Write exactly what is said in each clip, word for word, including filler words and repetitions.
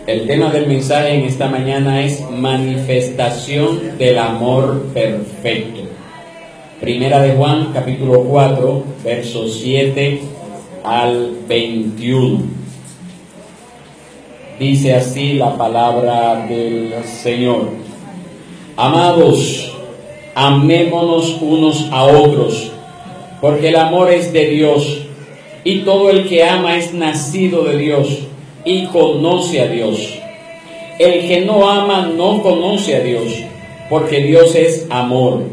El tema del mensaje en esta mañana es manifestación del amor perfecto. Primera de Juan, capítulo cuatro, versos siete al veintiuno. Dice así la palabra del Señor. Amados, amémonos unos a otros, porque el amor es de Dios, y todo el que ama es nacido de Dios y conoce a Dios. El que no ama no conoce a Dios, porque Dios es amor.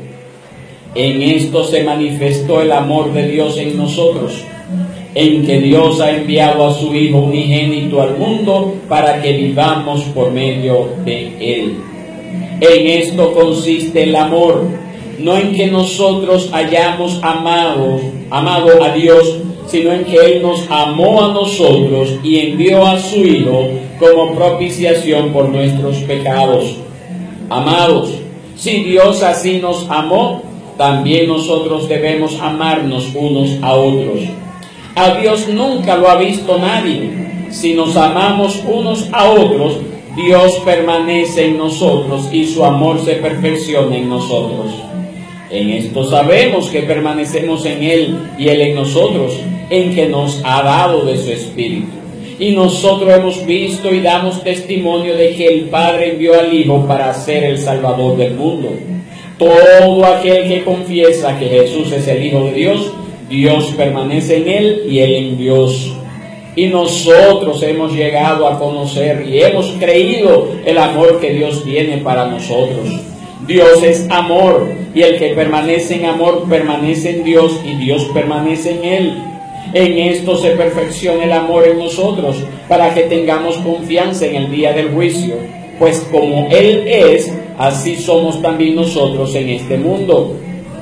En esto se manifestó el amor de Dios en nosotros, en que Dios ha enviado a su Hijo unigénito al mundo para que vivamos por medio de Él. En esto consiste el amor, no en que nosotros hayamos amado, amado a Dios, sino en que Él nos amó a nosotros y envió a su Hijo como propiciación por nuestros pecados. Amados, si Dios así nos amó, también nosotros debemos amarnos unos a otros. A Dios nunca lo ha visto nadie. Si nos amamos unos a otros, Dios permanece en nosotros y su amor se perfecciona en nosotros. En esto sabemos que permanecemos en Él y Él en nosotros, en que nos ha dado de su Espíritu. Y nosotros hemos visto y damos testimonio de que el Padre envió al Hijo para ser el Salvador del mundo. Todo aquel que confiesa que Jesús es el Hijo de Dios, Dios permanece en Él y Él en Dios. Y nosotros hemos llegado a conocer y hemos creído el amor que Dios tiene para nosotros. Dios es amor, y el que permanece en amor permanece en Dios y Dios permanece en Él. En esto se perfecciona el amor en nosotros, para que tengamos confianza en el día del juicio. Pues como Él es, así somos también nosotros en este mundo.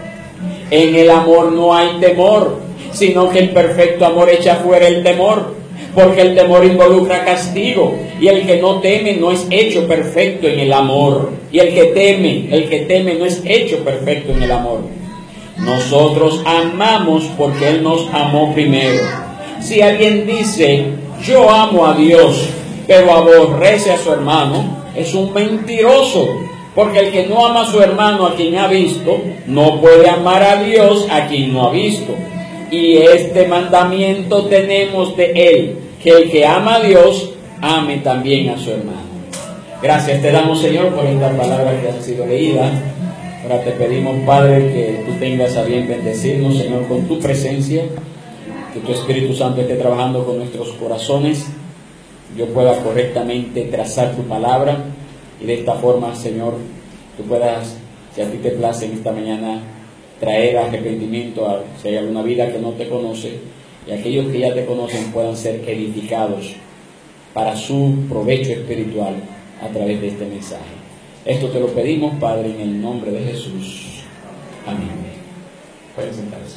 En el amor no hay temor, sino que el perfecto amor echa fuera el temor, porque el temor involucra castigo, y el que no teme no es hecho perfecto en el amor. Y el que teme, el que teme no es hecho perfecto en el amor. Nosotros amamos porque Él nos amó primero. Si alguien dice, yo amo a Dios, pero aborrece a su hermano, es un mentiroso. Porque el que no ama a su hermano a quien ha visto, no puede amar a Dios a quien no ha visto. Y este mandamiento tenemos de Él, que el que ama a Dios, ame también a su hermano. Gracias te damos, Señor, por esta palabra que ha sido leída. Ahora te pedimos, Padre, que tú tengas a bien bendecirnos, Señor, con tu presencia, que tu Espíritu Santo esté trabajando con nuestros corazones, yo pueda correctamente trazar tu palabra, y de esta forma, Señor, tú puedas, si a ti te place en esta mañana, traer arrepentimiento a si hay alguna vida que no te conoce, y aquellos que ya te conocen puedan ser edificados para su provecho espiritual a través de este mensaje. Esto te lo pedimos, Padre, en el nombre de Jesús. Amén. Pueden sentarse.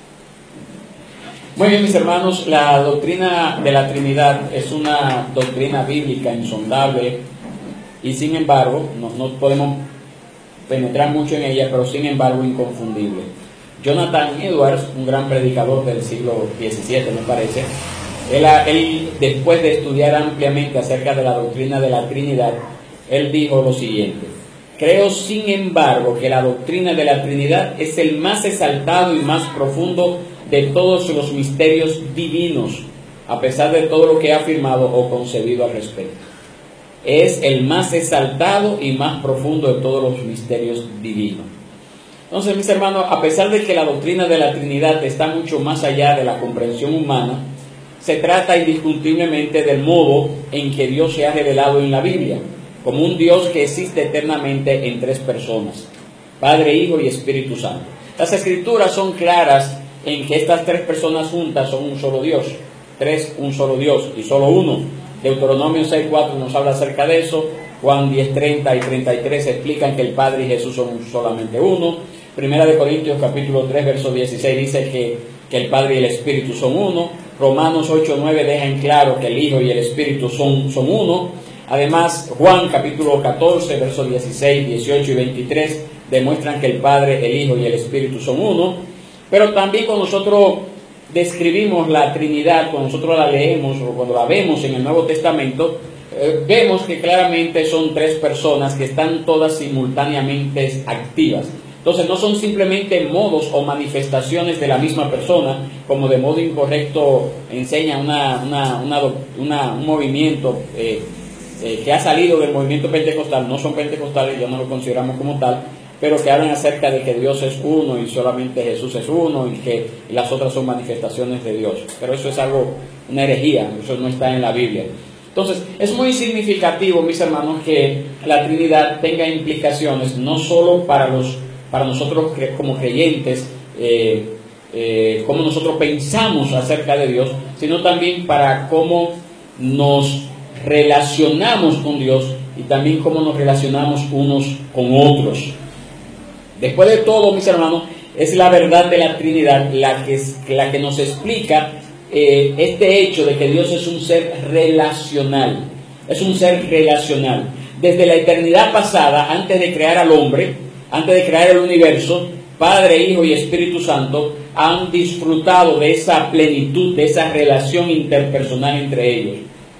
Muy bien, mis hermanos, la doctrina de la Trinidad es una doctrina bíblica insondable, y sin embargo, no, no podemos penetrar mucho en ella, pero sin embargo inconfundible. Jonathan Edwards, un gran predicador del siglo diecisiete, me parece, él, él después de estudiar ampliamente acerca de la doctrina de la Trinidad, él dijo lo siguiente: creo sin embargo que la doctrina de la Trinidad es el más exaltado y más profundo de todos los misterios divinos, a pesar de todo lo que he afirmado o concebido al respecto. Es el más exaltado y más profundo de todos los misterios divinos. Entonces, mis hermanos, a pesar de que la doctrina de la Trinidad está mucho más allá de la comprensión humana, se trata indiscutiblemente del modo en que Dios se ha revelado en la Biblia, como un Dios que existe eternamente en tres personas: Padre, Hijo y Espíritu Santo. Las Escrituras son claras en que estas tres personas juntas son un solo Dios. Tres, un solo Dios y solo uno. Deuteronomio seis cuatro nos habla acerca de eso. Juan diez treinta y treinta y tres explican que el Padre y Jesús son solamente uno. Primera de Corintios capítulo tres verso dieciséis dice que, que el Padre y el Espíritu son uno. Romanos ocho nueve dejan claro que el Hijo y el Espíritu son, son uno. Además, Juan capítulo catorce versos dieciséis, dieciocho y veintitrés demuestran que el Padre, el Hijo y el Espíritu son uno. Pero también cuando nosotros describimos la Trinidad, cuando nosotros la leemos o cuando la vemos en el Nuevo Testamento, eh, vemos que claramente son tres personas que están todas simultáneamente activas. Entonces no son simplemente modos o manifestaciones de la misma persona, como de modo incorrecto enseña una, una, una, una, un movimiento eh, eh, que ha salido del movimiento pentecostal. No son pentecostales, ya no lo consideramos como tal, pero que hablan acerca de que Dios es uno y solamente Jesús es uno y que las otras son manifestaciones de Dios. Pero eso es algo, una herejía, eso no está en la Biblia. Entonces, es muy significativo, mis hermanos, que la Trinidad tenga implicaciones no solo para los para nosotros como creyentes, eh, eh, cómo nosotros pensamos acerca de Dios, sino también para cómo nos relacionamos con Dios y también cómo nos relacionamos unos con otros. Después de todo, mis hermanos, es la verdad de la Trinidad la que, la que nos explica eh, este hecho de que Dios es un ser relacional, es un ser relacional. Desde la eternidad pasada, antes de crear al hombre, antes de crear el universo, Padre, Hijo y Espíritu Santo han disfrutado de esa plenitud, de esa relación interpersonal entre ellos.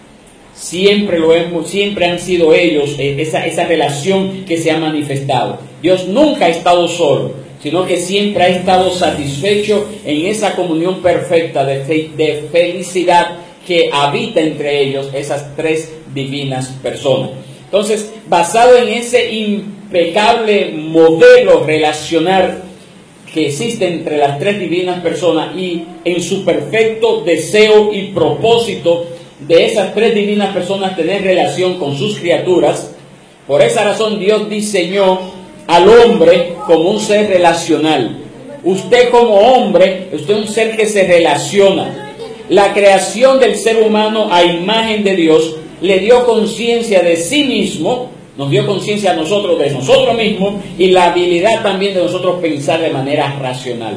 Siempre lo hemos, siempre han sido ellos eh, esa, esa relación que se ha manifestado. Dios nunca ha estado solo, sino que siempre ha estado satisfecho en esa comunión perfecta de, fe, de felicidad que habita entre ellos esas tres divinas personas. Entonces, basado en ese impecable modelo relacional que existe entre las tres divinas personas y en su perfecto deseo y propósito de esas tres divinas personas tener relación con sus criaturas, por esa razón Dios diseñó al hombre como un ser relacional. Usted como hombre, usted es un ser que se relaciona. La creación del ser humano a imagen de Dios le dio conciencia de sí mismo, nos dio conciencia a nosotros de nosotros mismos y la habilidad también de nosotros pensar de manera racional.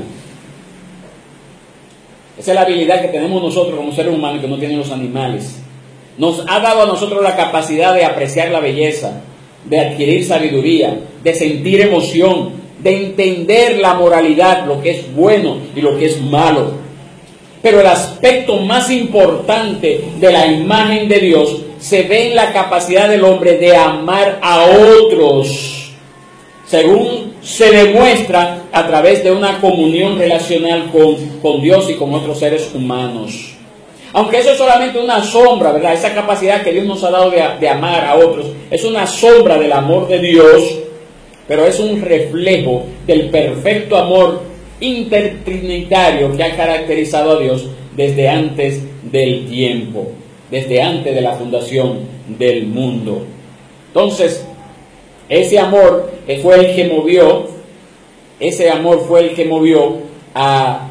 Esa es la habilidad que tenemos nosotros como seres humanos que no tienen los animales. Nos ha dado a nosotros la capacidad de apreciar la belleza, de adquirir sabiduría, de sentir emoción, de entender la moralidad, lo que es bueno y lo que es malo. Pero el aspecto más importante de la imagen de Dios se ve en la capacidad del hombre de amar a otros, según se demuestra a través de una comunión relacional con, con Dios y con otros seres humanos. Aunque eso es solamente una sombra, ¿verdad? Esa capacidad que Dios nos ha dado de, de amar a otros es una sombra del amor de Dios, pero es un reflejo del perfecto amor intertrinitario que ha caracterizado a Dios desde antes del tiempo, desde antes de la fundación del mundo. Entonces, ese amor fue el que movió, ese amor fue el que movió a,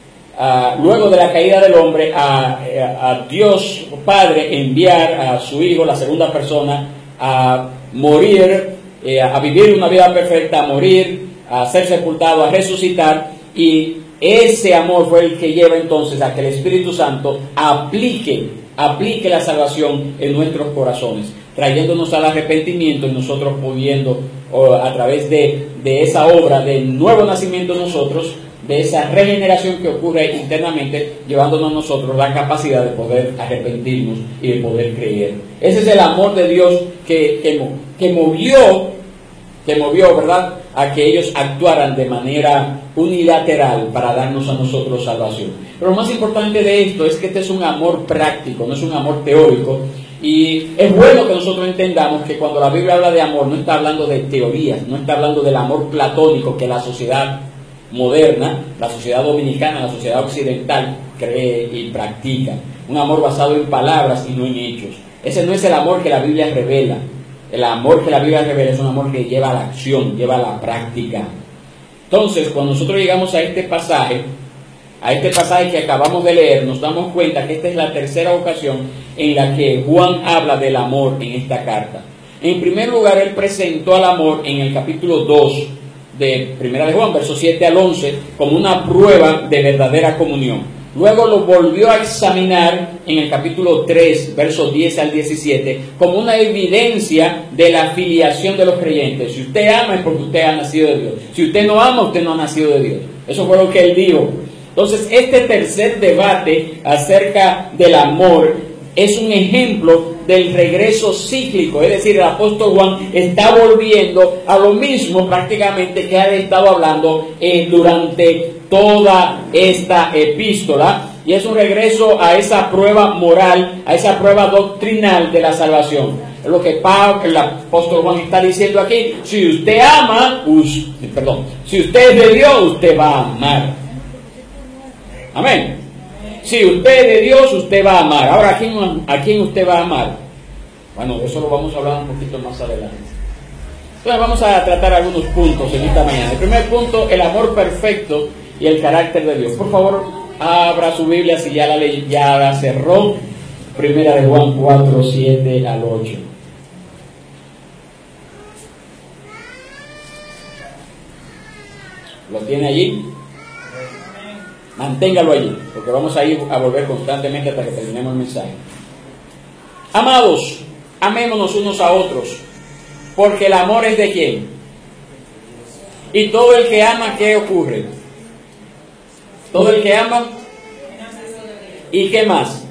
a luego de la caída del hombre, a, a Dios Padre enviar a su Hijo, la segunda persona, a morir, eh, a vivir una vida perfecta, a morir, a ser sepultado, a resucitar, y ese amor fue el que lleva entonces a que el Espíritu Santo aplique, aplique la salvación en nuestros corazones, trayéndonos al arrepentimiento y nosotros pudiendo, o a través de, de esa obra de nuevo nacimiento en nosotros, de esa regeneración que ocurre internamente, llevándonos a nosotros la capacidad de poder arrepentirnos y de poder creer. Ese es el amor de Dios que, que, que movió, que movió, ¿verdad?, a que ellos actuaran de manera unilateral para darnos a nosotros salvación. Pero lo más importante de esto es que este es un amor práctico, no es un amor teórico. Y es bueno que nosotros entendamos que cuando la Biblia habla de amor, no está hablando de teorías, no está hablando del amor platónico que la sociedad moderna, la sociedad dominicana, la sociedad occidental cree y practica. Un amor basado en palabras y no en hechos. Ese no es el amor que la Biblia revela. El amor que la Biblia revela es un amor que lleva a la acción, lleva a la práctica. Entonces, cuando nosotros llegamos a este pasaje, a este pasaje que acabamos de leer, nos damos cuenta que esta es la tercera ocasión en la que Juan habla del amor en esta carta. En primer lugar, él presentó al amor en el capítulo dos de Primera de Juan, versos siete al once, como una prueba de verdadera comunión. Luego lo volvió a examinar en el capítulo tres, versos diez al diecisiete, como una evidencia de la filiación de los creyentes. Si usted ama es porque usted ha nacido de Dios. Si usted no ama, usted no ha nacido de Dios. Eso fue lo que él dijo. Entonces, este tercer debate acerca del amor es un ejemplo del regreso cíclico, es decir, el apóstol Juan está volviendo a lo mismo prácticamente que ha estado hablando eh, durante toda esta epístola, y es un regreso a esa prueba moral, a esa prueba doctrinal de la salvación. Es lo que Pablo, el apóstol Juan está diciendo aquí: si usted ama, usted, perdón, si usted es de Dios, usted va a amar. Amén. Si usted es de Dios, usted va a amar. Ahora, ¿a quién, ¿a quién usted va a amar? Bueno, eso lo vamos a hablar un poquito más adelante. Entonces vamos a tratar algunos puntos en esta mañana. El primer punto, el amor perfecto y el carácter de Dios. Por favor, abra su Biblia si ya la, ley, ya la cerró. Primera de Juan cuatro, siete al ocho. ¿Lo tiene allí? Manténgalo allí, porque vamos a ir a volver constantemente hasta que terminemos el mensaje. Amados, amémonos unos a otros, porque el amor es de quién. Y todo el que ama, ¿qué ocurre? Todo el que ama, ¿y qué más?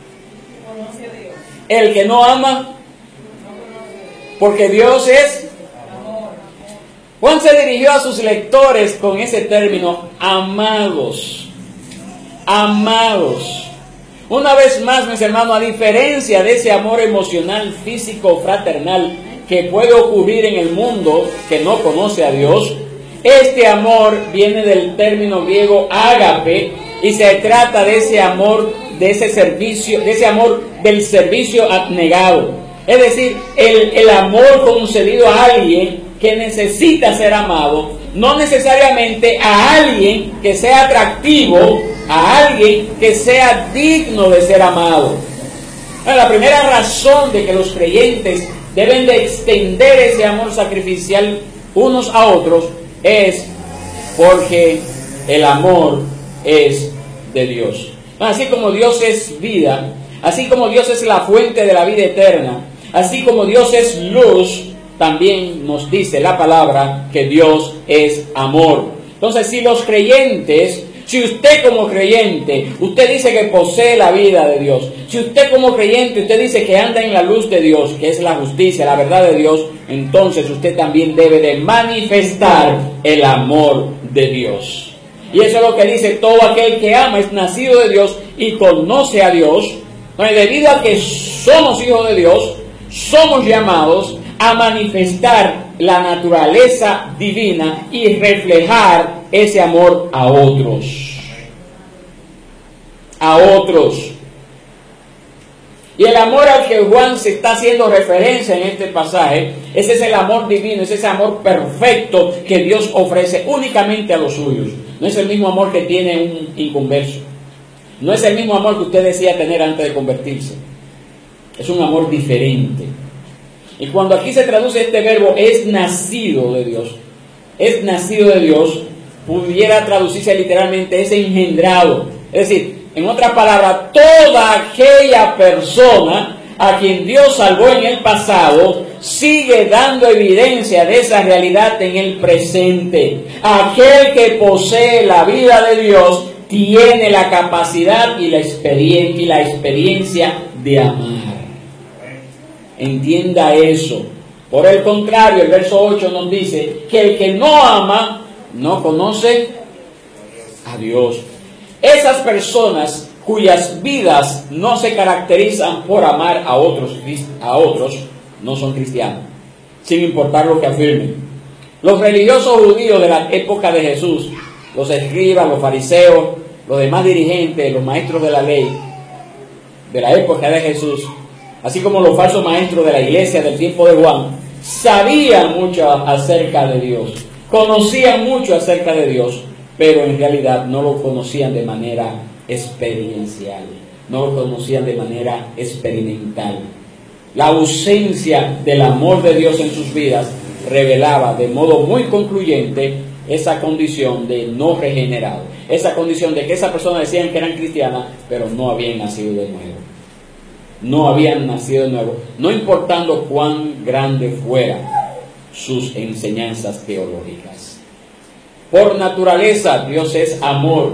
El que no ama, porque Dios es amor. Juan se dirigió a sus lectores con ese término, amados. Amados. Una vez más, mis hermanos, a diferencia de ese amor emocional, físico, fraternal que puede ocurrir en el mundo que no conoce a Dios, este amor viene del término griego ágape y se trata de ese amor, de ese servicio, de ese amor del servicio abnegado. Es decir, el, el amor concedido a alguien que necesita ser amado, no necesariamente a alguien que sea atractivo, a alguien que sea digno de ser amado. La primera razón de que los creyentes deben de extender ese amor sacrificial unos a otros es porque el amor es de Dios. Así como Dios es vida, así como Dios es la fuente de la vida eterna, así como Dios es luz, también nos dice la palabra que Dios es amor. Entonces, si los creyentes, si usted como creyente, usted dice que posee la vida de Dios, si usted como creyente, usted dice que anda en la luz de Dios, que es la justicia, la verdad de Dios, entonces usted también debe de manifestar el amor de Dios. Y eso es lo que dice: todo aquel que ama es nacido de Dios y conoce a Dios. Entonces, debido a que somos hijos de Dios, somos llamados a manifestar la naturaleza divina y reflejar ese amor a otros. A otros. Y el amor al que Juan se está haciendo referencia en este pasaje, ese es el amor divino, ese es ese amor perfecto que Dios ofrece únicamente a los suyos. No es el mismo amor que tiene un inconverso. No es el mismo amor que usted decía tener antes de convertirse. Es un amor diferente. Y cuando aquí se traduce este verbo, es nacido de Dios, es nacido de Dios, pudiera traducirse literalmente, es engendrado. Es decir, en otras palabras, toda aquella persona a quien Dios salvó en el pasado, sigue dando evidencia de esa realidad en el presente. Aquel que posee la vida de Dios tiene la capacidad y la experiencia, y la experiencia de amar. Entienda eso. Por el contrario, el verso ocho nos dice que el que no ama no conoce a Dios. Esas personas cuyas vidas no se caracterizan por amar a otros, a otros no son cristianos, sin importar lo que afirmen. Los religiosos judíos de la época de Jesús, los escribas, los fariseos, los demás dirigentes, los maestros de la ley de la época de Jesús, así como los falsos maestros de la iglesia del tiempo de Juan, sabían mucho acerca de Dios, conocían mucho acerca de Dios, pero en realidad no lo conocían de manera experiencial, no lo conocían de manera experimental. La ausencia del amor de Dios en sus vidas revelaba de modo muy concluyente esa condición de no regenerado, esa condición de que esa persona decían que eran cristianas, pero no habían nacido de nuevo. No habían nacido de nuevo, no importando cuán grande fueran sus enseñanzas teológicas. Por naturaleza, Dios es amor.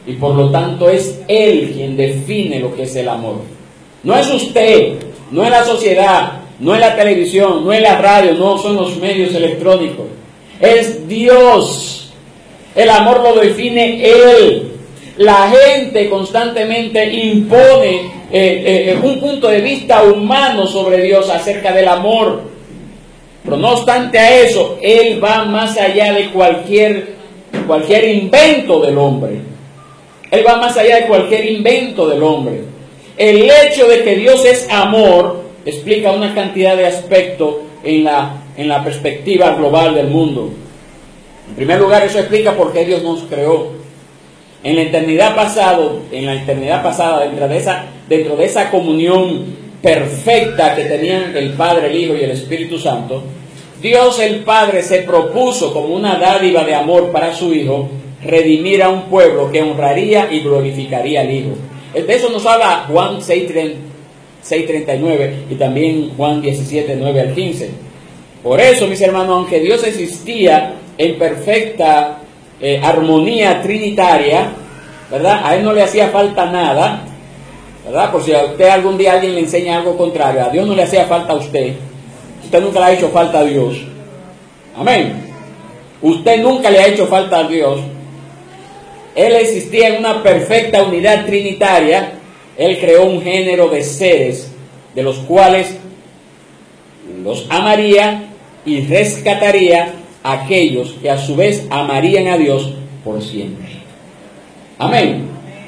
y por lo tanto es Él quien define lo que es el amor. No es usted, no es la sociedad, no es la televisión, no es la radio, no son los medios electrónicos. Es Dios. El amor lo define Él. La gente constantemente impone eh, eh, un punto de vista humano sobre Dios acerca del amor. Pero no obstante a eso, Él va más allá de cualquier, cualquier invento del hombre. Él va más allá de cualquier invento del hombre. El hecho de que Dios es amor explica una cantidad de aspectos en la, en la perspectiva global del mundo. En primer lugar, eso explica por qué Dios nos creó. En la eternidad pasado, en la eternidad pasada, dentro de esa, dentro de esa comunión perfecta que tenían el Padre, el Hijo y el Espíritu Santo, Dios el Padre se propuso como una dádiva de amor para su Hijo redimir a un pueblo que honraría y glorificaría al Hijo. De eso nos habla Juan seis treinta y nueve y también Juan diecisiete, nueve al quince. Por eso, mis hermanos, aunque Dios existía en perfecta eh, armonía trinitaria, ¿verdad? A Él no le hacía falta nada, ¿verdad? Por si a usted algún día alguien le enseña algo contrario, a Dios no le hacía falta a usted. Usted nunca le ha hecho falta a Dios. Amén. Usted nunca le ha hecho falta a Dios. Él existía en una perfecta unidad trinitaria. Él creó un género de seres de los cuales los amaría y rescataría a aquellos que a su vez amarían a Dios por siempre. Amén.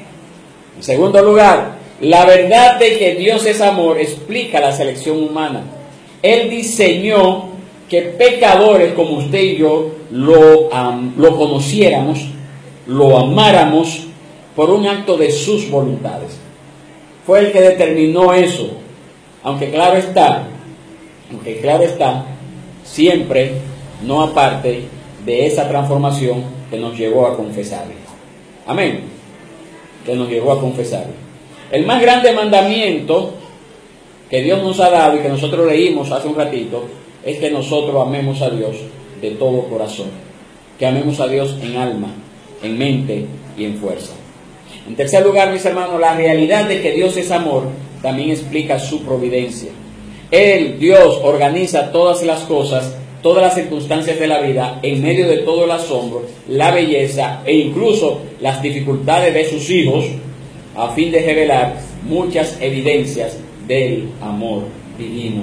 En segundo lugar, la verdad de que Dios es amor explica la selección humana. Él diseñó que pecadores como usted y yo lo, um, lo conociéramos, lo amáramos por un acto de sus voluntades. Fue el que determinó eso, aunque claro está, aunque claro está, siempre no aparte de esa transformación que nos llevó a confesarle. Amén. Que nos llevó a confesarle. El más grande mandamiento que Dios nos ha dado y que nosotros leímos hace un ratito es que nosotros amemos a Dios de todo corazón, que amemos a Dios en alma, en mente y en fuerza. En tercer lugar, mis hermanos, la realidad de que Dios es amor también explica su providencia. Él, Dios, organiza todas las cosas, todas las circunstancias de la vida, en medio de todo el asombro, la belleza e incluso las dificultades de sus hijos, a fin de revelar muchas evidencias del amor divino.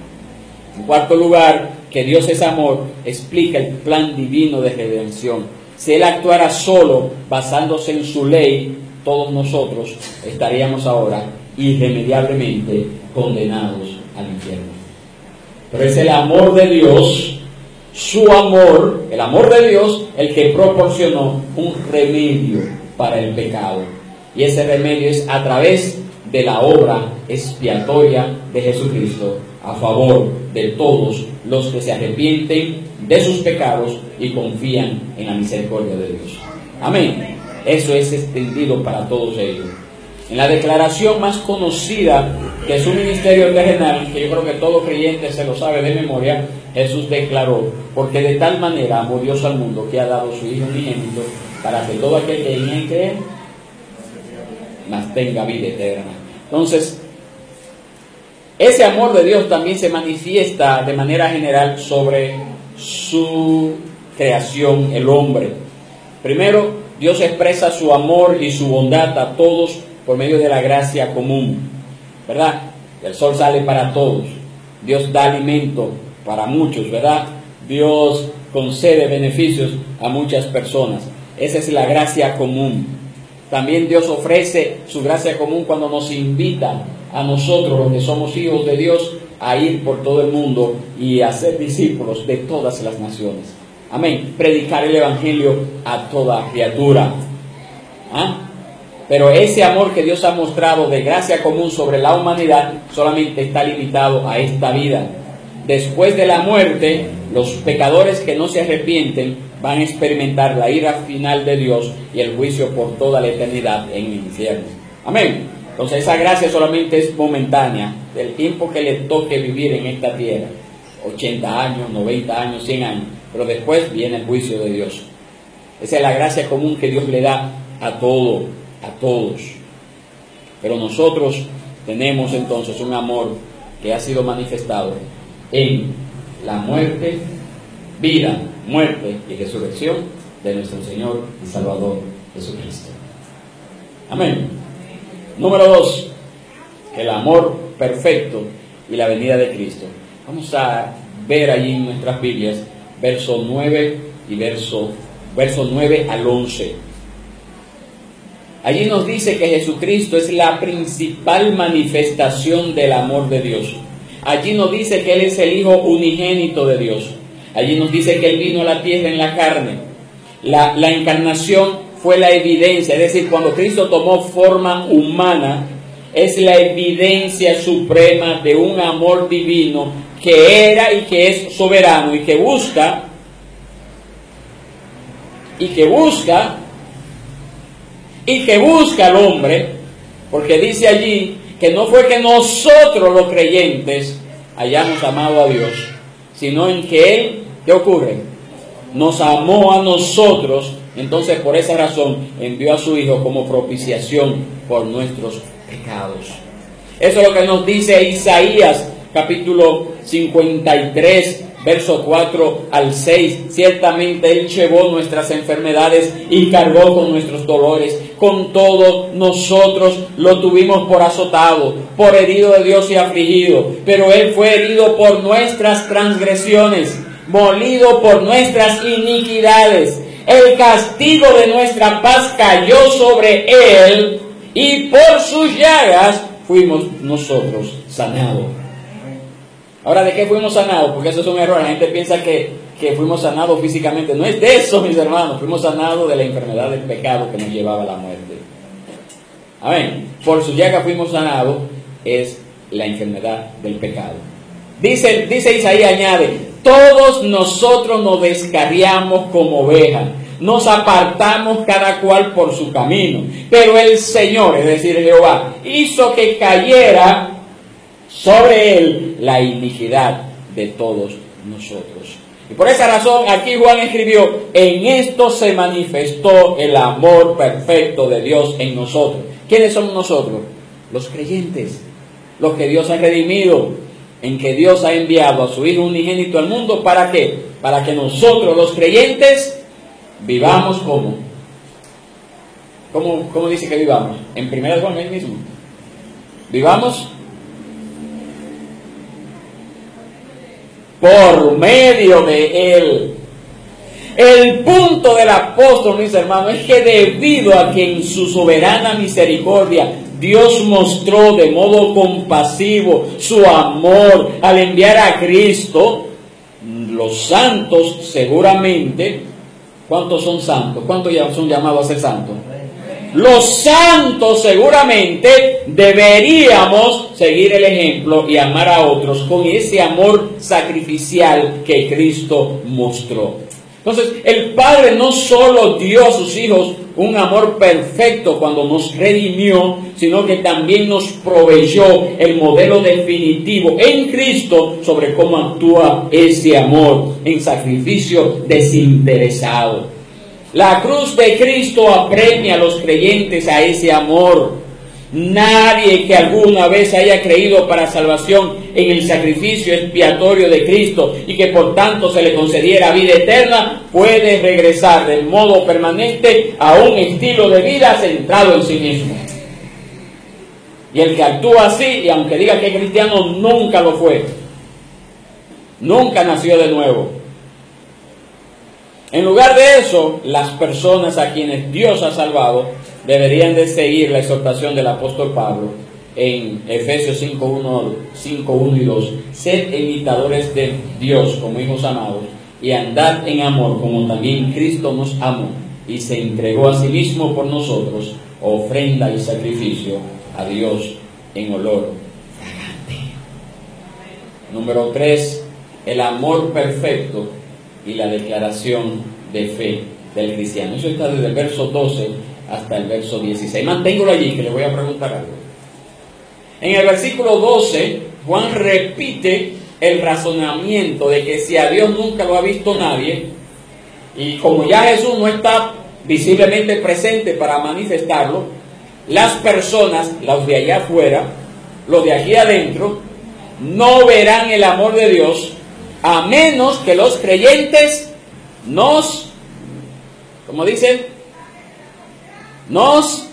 En cuarto lugar, que Dios es amor explica el plan divino de redención. Si Él actuara solo basándose en su ley, todos nosotros estaríamos ahora irremediablemente condenados al infierno. Pero es el amor de Dios, su amor, el amor de Dios, el que proporcionó un remedio para el pecado. Y ese remedio es a través de la obra expiatoria de Jesucristo a favor de todos los que se arrepienten de sus pecados y confían en la misericordia de Dios. Amén. Eso es extendido para todos ellos. En la declaración más conocida de su ministerio terrenal, que yo creo que todo creyente se lo sabe de memoria, Jesús declaró: porque de tal manera amó Dios al mundo que ha dado su Hijo unigénito, para que todo aquel que en él cree mas tenga vida eterna. Entonces, ese amor de Dios también se manifiesta de manera general sobre su creación, el hombre. Primero, Dios expresa su amor y su bondad a todos por medio de la gracia común, ¿verdad? El sol sale para todos. Dios da alimento para muchos, ¿verdad? Dios concede beneficios a muchas personas. Esa es la gracia común. También Dios ofrece su gracia común cuando nos invita a nosotros, los que somos hijos de Dios, a ir por todo el mundo y a ser discípulos de todas las naciones. Amén. Predicar el evangelio a toda criatura. ¿Ah? Pero ese amor que Dios ha mostrado de gracia común sobre la humanidad solamente está limitado a esta vida. Después de la muerte, los pecadores que no se arrepienten van a experimentar la ira final de Dios y el juicio por toda la eternidad en el infierno. Amén. Entonces esa gracia solamente es momentánea, del tiempo que le toque vivir en esta tierra. ochenta años, noventa años, cien años. Pero después viene el juicio de Dios. Esa es la gracia común que Dios le da a todo, a todos. Pero nosotros tenemos entonces un amor que ha sido manifestado en la muerte, vida, muerte y resurrección de nuestro Señor y Salvador Jesucristo. Amén. Número dos, el amor perfecto y la venida de Cristo. Vamos a ver allí en nuestras Biblias, verso nueve y verso, verso nueve al once. Allí nos dice que Jesucristo es la principal manifestación del amor de Dios. Allí nos dice que Él es el Hijo unigénito de Dios. Allí nos dice que Él vino a la tierra en la carne. La, la encarnación fue la evidencia, es decir, cuando Cristo tomó forma humana, es la evidencia suprema de un amor divino que era y que es soberano y que busca, y que busca, y que busca al hombre, porque dice allí que no fue que nosotros los creyentes hayamos amado a Dios, sino en que Él, ¿qué ocurre? Nos amó a nosotros, entonces por esa razón envió a su Hijo como propiciación por nuestros pecados. Eso es lo que nos dice Isaías capítulo cincuenta y tres, verso cuatro al seis. Ciertamente Él llevó nuestras enfermedades y cargó con nuestros dolores. Con todo, nosotros lo tuvimos por azotado, por herido de Dios y afligido. Pero Él fue herido por nuestras transgresiones, molido por nuestras iniquidades. El castigo de nuestra paz cayó sobre Él, y por sus llagas fuimos nosotros sanados. Ahora, ¿de qué fuimos sanados? Porque eso es un error. La gente piensa que, que fuimos sanados físicamente. No es de eso, mis hermanos. Fuimos sanados de la enfermedad del pecado que nos llevaba a la muerte. Amén. Por su llaga fuimos sanados, es la enfermedad del pecado. Dice, dice Isaías, añade, todos nosotros nos descarriamos como ovejas, nos apartamos cada cual por su camino. Pero el Señor, es decir, Jehová, hizo que cayera sobre Él la iniquidad de todos nosotros. Y por esa razón aquí Juan escribió, en esto se manifestó el amor perfecto de Dios en nosotros. ¿Quiénes somos nosotros? Los creyentes, los que Dios ha redimido, en que Dios ha enviado a su Hijo unigénito al mundo. ¿Para qué? Para que nosotros los creyentes vivamos como. ¿Cómo, cómo dice que vivamos? En primera de Juan él mismo. Vivamos por medio de Él. El punto del apóstol, mis hermanos, es que debido a que en su soberana misericordia Dios mostró de modo compasivo su amor al enviar a Cristo, los santos seguramente, ¿cuántos son santos? ¿Cuántos son llamados a ser santos? Los santos seguramente deberíamos seguir el ejemplo y amar a otros con ese amor sacrificial que Cristo mostró. Entonces, el Padre no solo dio a sus hijos un amor perfecto cuando nos redimió, sino que también nos proveyó el modelo definitivo en Cristo sobre cómo actúa ese amor en sacrificio desinteresado. La cruz de Cristo apremia a los creyentes a ese amor. Nadie que alguna vez haya creído para salvación en el sacrificio expiatorio de Cristo y que por tanto se le concediera vida eterna, puede regresar de modo permanente a un estilo de vida centrado en sí mismo. Y el que actúa así, y aunque diga que es cristiano, nunca lo fue. Nunca nació de nuevo. En lugar de eso, las personas a quienes Dios ha salvado deberían de seguir la exhortación del apóstol Pablo en Efesios cinco uno y dos. Sed imitadores de Dios como hijos amados y andad en amor como también Cristo nos amó y se entregó a sí mismo por nosotros, ofrenda y sacrificio a Dios en olor fragante. Número tres, el amor perfecto y la declaración de fe del cristiano. Eso está desde el verso doce hasta el verso dieciséis. Manténgalo allí que le voy a preguntar algo. En el versículo doce, Juan repite el razonamiento de que si a Dios nunca lo ha visto nadie, y como ya Jesús no está visiblemente presente para manifestarlo, las personas, los de allá afuera, los de aquí adentro, no verán el amor de Dios a menos que los creyentes nos, como dicen, nos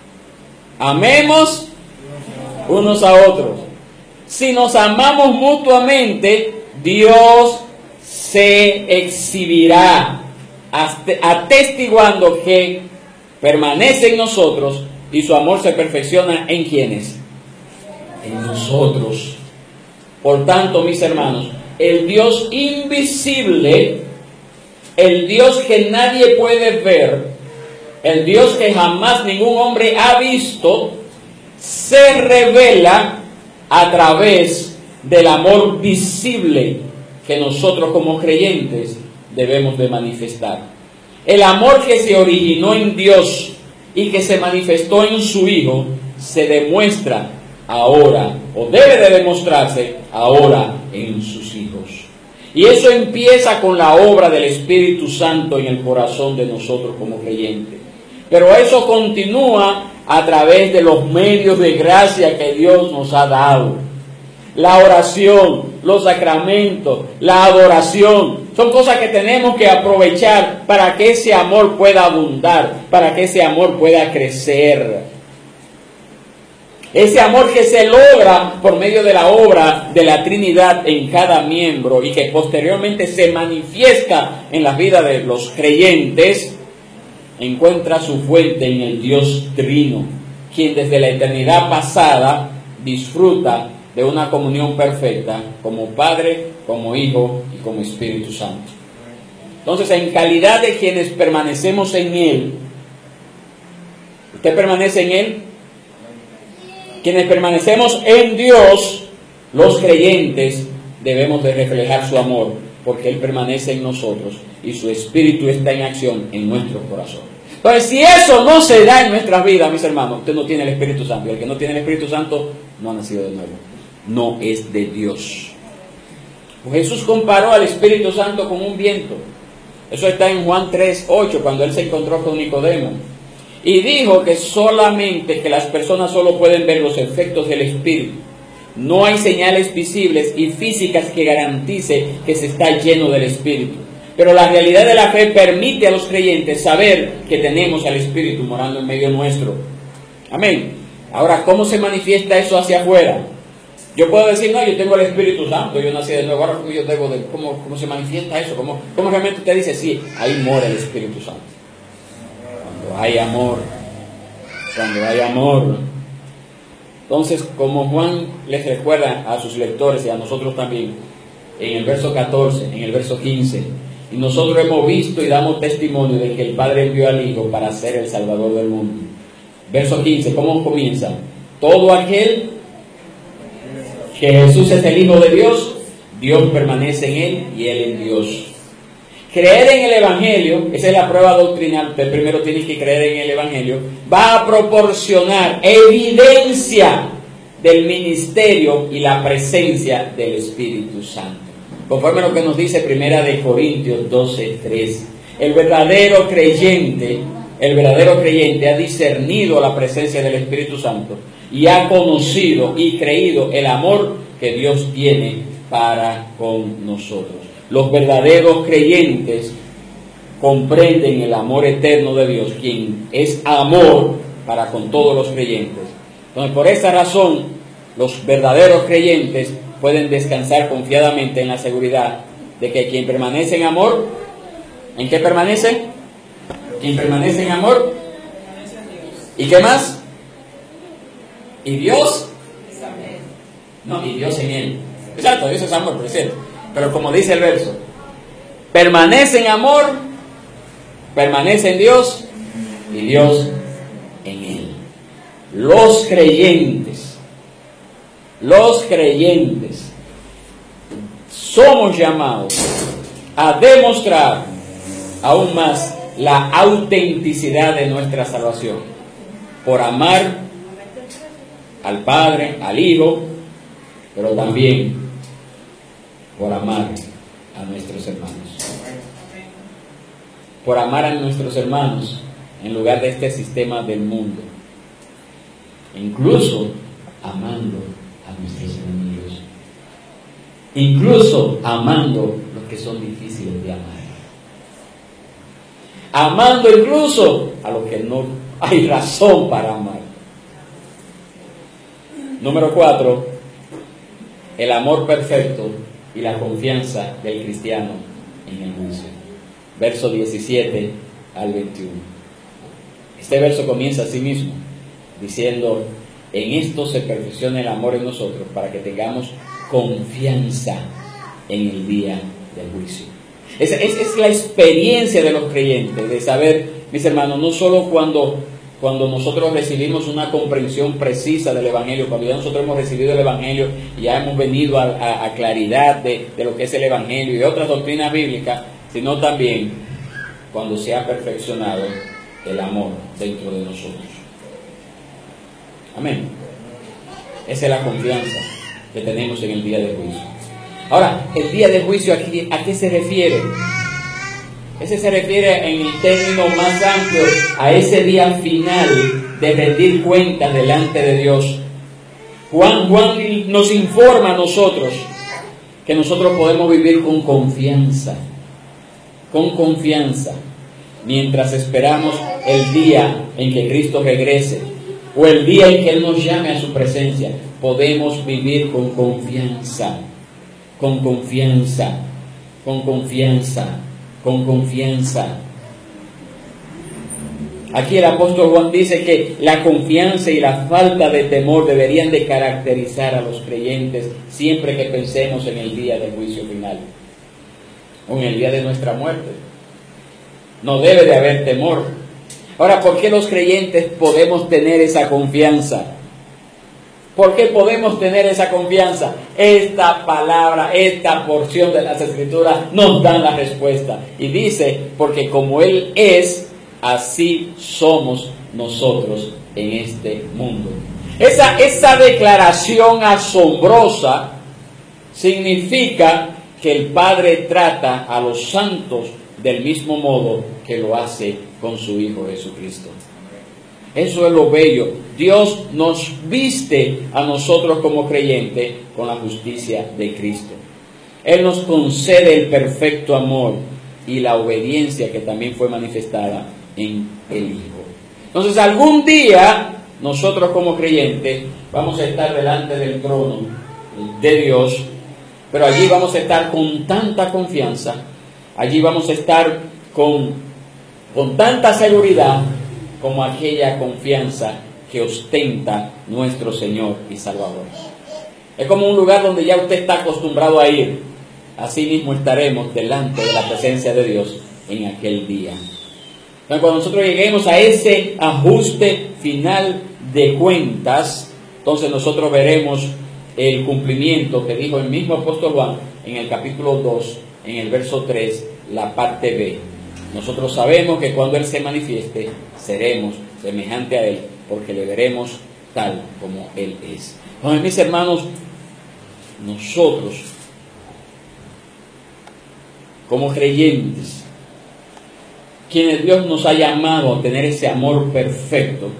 amemos unos a otros. Si nos amamos mutuamente, Dios se exhibirá atestiguando que permanece en nosotros y su amor se perfecciona en quienes, en nosotros. Por tanto, mis hermanos, el Dios invisible, el Dios que nadie puede ver, el Dios que jamás ningún hombre ha visto, se revela a través del amor visible que nosotros como creyentes debemos de manifestar. El amor que se originó en Dios y que se manifestó en su Hijo se demuestra ahora, o debe de demostrarse ahora en sus hijos. Y eso empieza con la obra del Espíritu Santo en el corazón de nosotros como creyentes. Pero eso continúa a través de los medios de gracia que Dios nos ha dado. La oración, los sacramentos, la adoración, son cosas que tenemos que aprovechar para que ese amor pueda abundar, para que ese amor pueda crecer. Ese amor que se logra por medio de la obra de la Trinidad en cada miembro y que posteriormente se manifiesta en la vida de los creyentes, encuentra su fuente en el Dios Trino, quien desde la eternidad pasada disfruta de una comunión perfecta como Padre, como Hijo y como Espíritu Santo. Entonces, en calidad de quienes permanecemos en Él, ¿usted permanece en Él? Quienes permanecemos en Dios, los creyentes, debemos de reflejar su amor, porque Él permanece en nosotros y su Espíritu está en acción en nuestro corazón. Entonces, si eso no se da en nuestras vidas, mis hermanos, usted no tiene el Espíritu Santo. Y el que no tiene el Espíritu Santo no ha nacido de nuevo. No es de Dios. Pues Jesús comparó al Espíritu Santo con un viento. Eso está en Juan tres, ocho, cuando Él se encontró con Nicodemo. Y dijo que solamente, que las personas solo pueden ver los efectos del Espíritu. No hay señales visibles y físicas que garantice que se está lleno del Espíritu. Pero la realidad de la fe permite a los creyentes saber que tenemos al Espíritu morando en medio nuestro. Amén. Ahora, ¿cómo se manifiesta eso hacia afuera? Yo puedo decir, no, yo tengo el Espíritu Santo, yo nací de nuevo. Ahora, ¿cómo yo debo de, cómo, cómo se manifiesta eso? ¿Cómo, cómo realmente usted dice, sí, ahí mora el Espíritu Santo? Cuando hay amor, cuando hay amor. Entonces, como Juan les recuerda a sus lectores y a nosotros también, en el verso catorce, en el verso quince, y nosotros hemos visto y damos testimonio de que el Padre envió al Hijo para ser el Salvador del mundo. Verso quince, ¿cómo comienza? Todo aquel que Jesús es el Hijo de Dios, Dios permanece en Él y Él en Dios. Creer en el Evangelio, esa es la prueba doctrinal, usted primero tiene que creer en el Evangelio, va a proporcionar evidencia del ministerio y la presencia del Espíritu Santo. Conforme a lo que nos dice Primera de Corintios doce, tres. El verdadero creyente, el verdadero creyente ha discernido la presencia del Espíritu Santo y ha conocido y creído el amor que Dios tiene para con nosotros. Los verdaderos creyentes comprenden el amor eterno de Dios, quien es amor para con todos los creyentes. Entonces, por esa razón, los verdaderos creyentes pueden descansar confiadamente en la seguridad de que quien permanece en amor, ¿en qué permanece? Quien permanece en amor, ¿y qué más? ¿Y Dios? No, y Dios en él. Exacto, Dios es amor, por cierto. Pero como dice el verso, permanece en amor, permanece en Dios y Dios en él. Los creyentes, los creyentes somos llamados a demostrar aún más la autenticidad de nuestra salvación por amar al Padre, al Hijo, pero también por amar a nuestros hermanos. por amar a nuestros hermanos en lugar de este sistema del mundo, incluso amando a nuestros enemigos, incluso amando los que son difíciles de amar, amando incluso a los que no hay razón para amar. Número cuatro, el amor perfecto y la confianza del cristiano en el juicio. Verso diecisiete al veintiuno. Este verso comienza así mismo, diciendo: en esto se perfecciona el amor en nosotros, para que tengamos confianza en el día del juicio. Esa es, es la experiencia de los creyentes, de saber, mis hermanos, no solo cuando, cuando nosotros recibimos una comprensión precisa del Evangelio, cuando ya nosotros hemos recibido el Evangelio y ya hemos venido a, a, a claridad de, de lo que es el Evangelio y de otras doctrinas bíblicas, sino también cuando se ha perfeccionado el amor dentro de nosotros. Amén. Esa es la confianza que tenemos en el día de juicio. Ahora, el día de juicio, aquí, ¿a qué se refiere? Ese se refiere en el término más amplio a ese día final de rendir cuentas delante de Dios. Juan, Juan nos informa a nosotros que nosotros podemos vivir con confianza, con confianza, mientras esperamos el día en que Cristo regrese, o el día en que Él nos llame a su presencia. Podemos vivir con confianza, con confianza, con confianza, con confianza. Aquí el apóstol Juan dice que la confianza y la falta de temor deberían de caracterizar a los creyentes siempre que pensemos en el día del juicio final, o en el día de nuestra muerte. No debe de haber temor. Ahora, ¿por qué los creyentes podemos tener esa confianza? ¿Por qué podemos tener esa confianza? Esta palabra, esta porción de las Escrituras nos dan la respuesta. Y dice, porque como Él es, así somos nosotros en este mundo. Esa, esa declaración asombrosa significa que el Padre trata a los santos del mismo modo que lo hace con su Hijo Jesucristo. Eso es lo bello. Dios nos viste a nosotros como creyentes con la justicia de Cristo. Él nos concede el perfecto amor y la obediencia que también fue manifestada en el Hijo. Entonces, algún día nosotros como creyentes vamos a estar delante del trono de Dios, pero allí vamos a estar con tanta confianza, allí vamos a estar con, con tanta seguridad como aquella confianza que ostenta nuestro Señor y Salvador. Es como un lugar donde ya usted está acostumbrado a ir. Así mismo estaremos delante de la presencia de Dios en aquel día. Entonces, cuando nosotros lleguemos a ese ajuste final de cuentas, entonces nosotros veremos el cumplimiento que dijo el mismo apóstol Juan en el capítulo dos, en el verso tres, la parte B. Nosotros sabemos que cuando Él se manifieste, seremos semejante a Él, porque le veremos tal como Él es. Entonces, mis hermanos, nosotros, como creyentes, quienes Dios nos ha llamado a tener ese amor perfecto,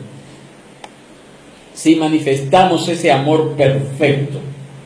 si manifestamos ese amor perfecto,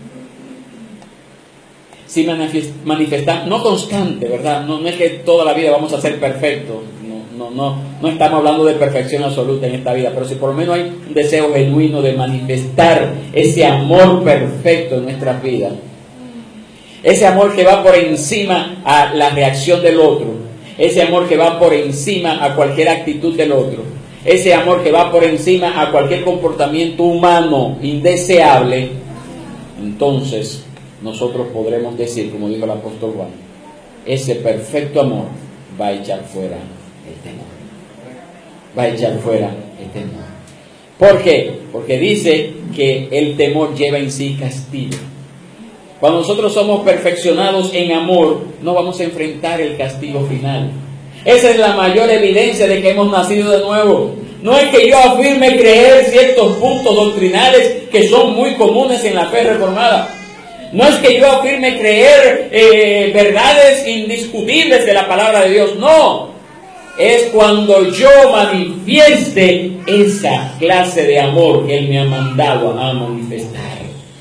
si manifestamos, no constante, ¿verdad? No, no es que toda la vida vamos a ser perfectos, no, no, no, no estamos hablando de perfección absoluta en esta vida, pero si por lo menos hay un deseo genuino de manifestar ese amor perfecto en nuestras vidas, ese amor que va por encima a la reacción del otro, ese amor que va por encima a cualquier actitud del otro, ese amor que va por encima a cualquier comportamiento humano indeseable, entonces nosotros podremos decir, como dijo el apóstol Juan, ese perfecto amor va a echar fuera el temor. Va a echar fuera el temor. ¿Por qué? Porque dice que el temor lleva en sí castigo. Cuando nosotros somos perfeccionados en amor, no vamos a enfrentar el castigo final. Esa es la mayor evidencia de que hemos nacido de nuevo. No es que yo afirme creer ciertos puntos doctrinales que son muy comunes en la fe reformada. No es que yo afirme creer eh, verdades indiscutibles de la palabra de Dios. No. es cuando yo manifieste esa clase de amor que Él me ha mandado a manifestar.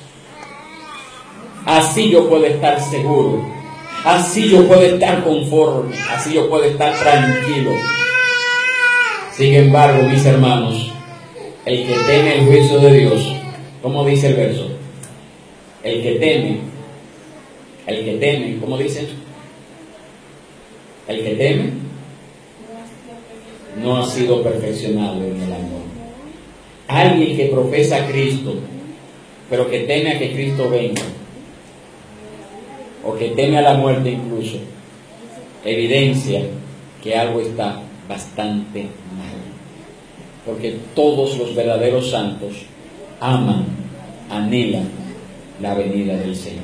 Así yo puedo estar seguro, así yo puedo estar conforme, así yo puedo estar tranquilo. Sin embargo, mis hermanos, el que teme el juicio de Dios, ¿cómo dice el verso? El que teme, el que teme, ¿cómo dice? El que teme no ha sido perfeccionado en el amor. Alguien que profesa a Cristo, pero que teme a que Cristo venga, o que teme a la muerte incluso, evidencia que algo está bastante mal. Porque todos los verdaderos santos aman, anhelan la venida del Señor.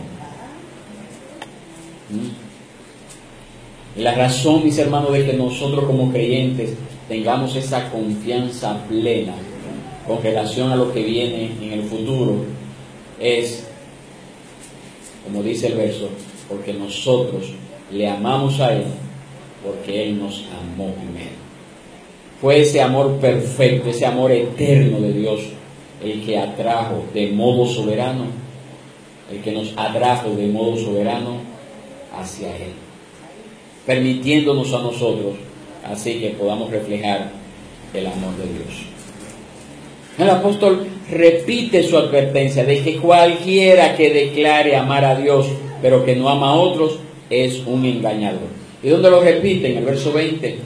¿Mm? La razón, mis hermanos, de que nosotros como creyentes tengamos esa confianza plena con relación a lo que viene en el futuro es, como dice el verso, porque nosotros le amamos a Él, porque Él nos amó primero. Fue ese amor perfecto, ese amor eterno de Dios, el que atrajo de modo soberano, el que nos atrajo de modo soberano hacia Él, permitiéndonos a nosotros así que podamos reflejar el amor de Dios. El apóstol repite su advertencia de que cualquiera que declare amar a Dios, pero que no ama a otros, es un engañador. ¿Y dónde lo repite? En el verso veinte.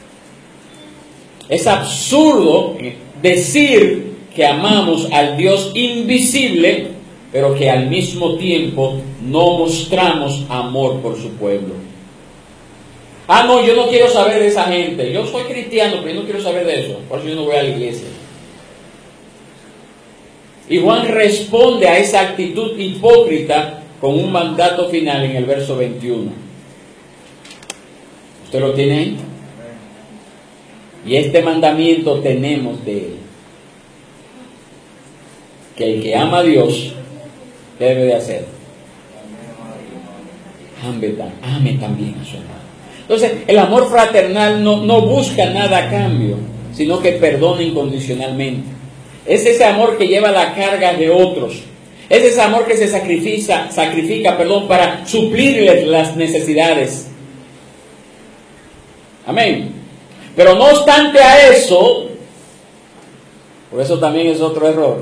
Es absurdo decir que amamos al Dios invisible, pero que al mismo tiempo no mostramos amor por su pueblo. Ah, no, yo no quiero saber de esa gente. Yo soy cristiano, pero yo no quiero saber de eso. Por eso yo no voy a la iglesia. Y Juan responde a esa actitud hipócrita con un mandato final en el verso veintiuno. ¿Usted lo tiene ahí? Y este mandamiento tenemos de Él: que el que ama a Dios, ¿qué debe de hacer? Ame, ame también a su hermano. Entonces, el amor fraternal no, no busca nada a cambio, sino que perdona incondicionalmente. Es ese amor que lleva la carga de otros. Es ese amor que se sacrifica, sacrifica, perdón, para suplirles las necesidades. Amén. Pero no obstante a eso, por eso también es otro error,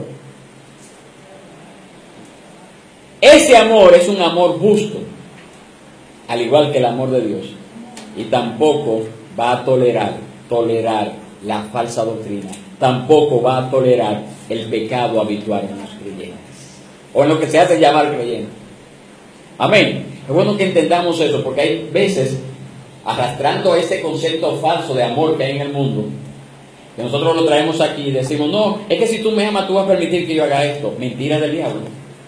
ese amor es un amor justo, al igual que el amor de Dios, y tampoco va a tolerar, tolerar la falsa doctrina, tampoco va a tolerar el pecado habitual en los creyentes, o en lo que se hace llamar creyente. Amén. Es bueno que entendamos eso, porque hay veces, arrastrando ese concepto falso de amor que hay en el mundo, que nosotros lo traemos aquí y decimos, no, es que si tú me amas, tú vas a permitir que yo haga esto. Mentira del diablo.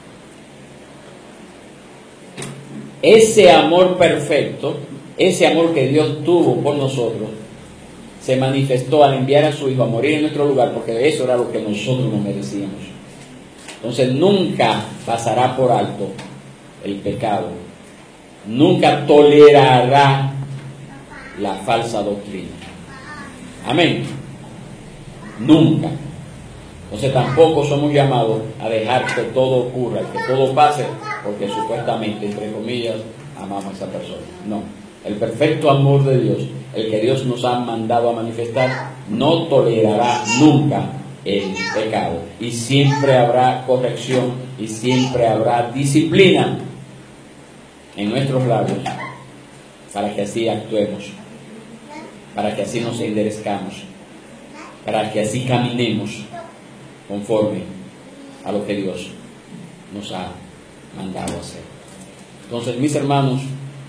Ese amor perfecto, ese amor que Dios tuvo por nosotros, se manifestó al enviar a su Hijo a morir en nuestro lugar, porque eso era lo que nosotros nos merecíamos. Entonces nunca pasará por alto el pecado, nunca tolerará la falsa doctrina. Amén. Nunca. Entonces tampoco somos llamados a dejar que todo ocurra, que todo pase, porque supuestamente, entre comillas, amamos a esa persona. No. El perfecto amor de Dios, el que Dios nos ha mandado a manifestar, no tolerará nunca el pecado. Y siempre habrá corrección y siempre habrá disciplina en nuestros labios para que así actuemos, para que así nos enderezcamos, para que así caminemos conforme a lo que Dios nos ha mandado hacer. Entonces, mis hermanos,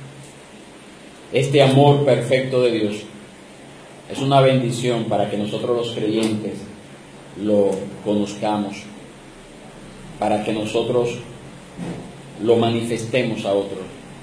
este amor perfecto de Dios es una bendición para que nosotros los creyentes lo conozcamos, para que nosotros lo manifestemos a otros.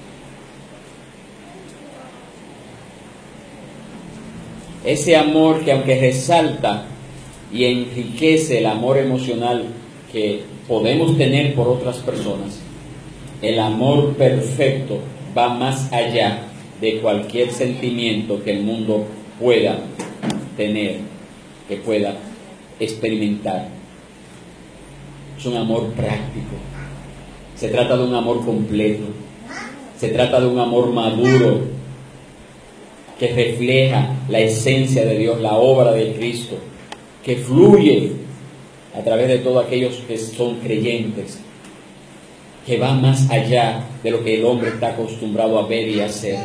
Ese amor que, aunque resalta y enriquece el amor emocional que podemos tener por otras personas, el amor perfecto va más allá de cualquier sentimiento que el mundo pueda tener, que pueda experimentar. Es un amor práctico. Se trata de un amor completo. Se trata de un amor maduro que refleja la esencia de Dios, la obra de Cristo, que fluye a través de todos aquellos que son creyentes, que va más allá de lo que el hombre está acostumbrado a ver y hacer.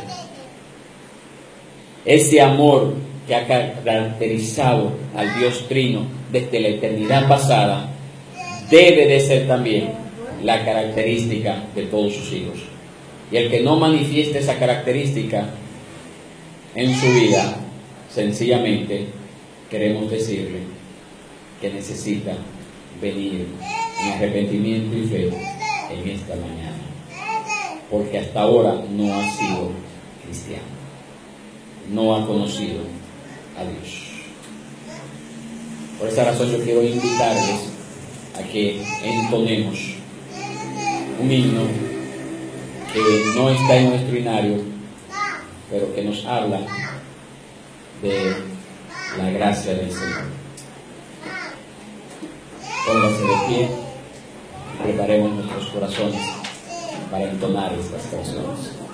Ese amor que ha caracterizado al Dios Trino desde la eternidad pasada debe de ser también la característica de todos sus hijos. Y el que no manifieste esa característica en su vida, sencillamente queremos decirle que necesita venir en arrepentimiento y fe en esta mañana, porque hasta ahora no ha sido cristiano, no ha conocido a Dios. Por esa razón yo quiero invitarles a que entonemos un himno que no está en nuestro himnario, pero que nos habla de la gracia del Señor. Pónganse de pie, preparemos nuestros corazones para entonar estas canciones.